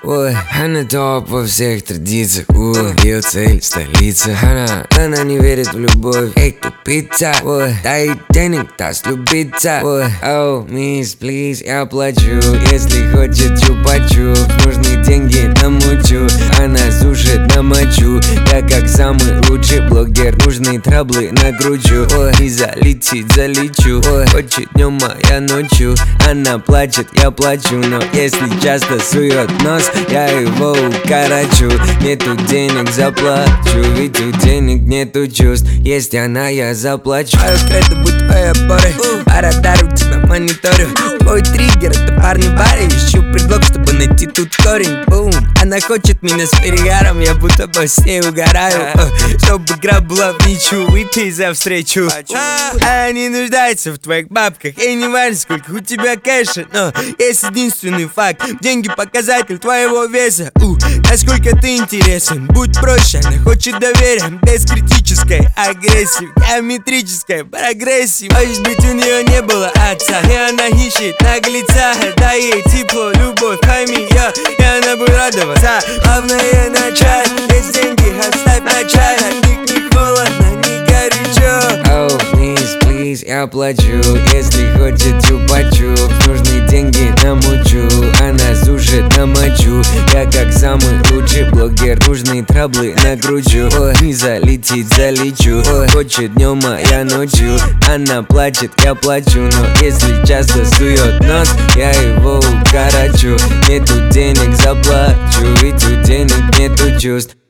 Ой, она топ во всех традициях. Ее цель столица. Она не верит в любовь. Эй, тупица. Ой, дай денег, даст любиться. Ой, оу, мисс, плиз, я плачу. Если хочет чупа-чуп, нужны деньги намучу. Она сушит на мочу. Я как самый лучший блогер, нужные траблы накручу. Ой, и залетит, залечу. Ой, хочет днем, а я ночью. Она плачет, я плачу. Но если часто сует нос, я его укорочу. Нету денег, заплачу. Ведь у денег нету чувств. Есть она, я заплачу. Это будет твоя пора. По радару тебя мониторю. Твой триггер, это парни в баре. Ищу предлог, чтобы найти тут корень. Бум. Она хочет меня с перегаром. Я будто бы с ней угораю. Чтобы игра была в ничью. Выпей за встречу. Она не нуждается в твоих бабках. И не важно, сколько у тебя кэша. Но есть единственный факт. Деньги показатель твоего веса. Насколько ты интересен. Будь проще, она хочет доверия. Без критической агрессии. Геометрической прогрессии. Может быть, у нее не было отца. И она ищет наглеца. Дай ей тепло, любовь, пойми ее. И она будет радоваться. Главное начать. Есть деньги, оставь начать. От них не холодно, не горячо. Оу, мисс, плиз, я плачу. Если хочет чупа-чуп, нужны деньги намучу. Она сушит на мочу. Я как самый лучший блогер, нужные траблы накручу. Ой, не залетит, залечу. Ой, хочет днем, а я ночью. Она плачет, я плачу. Но если часто сует нос, я его укорочу. Нету денег, заплачу. Ведь у денег нету чувств.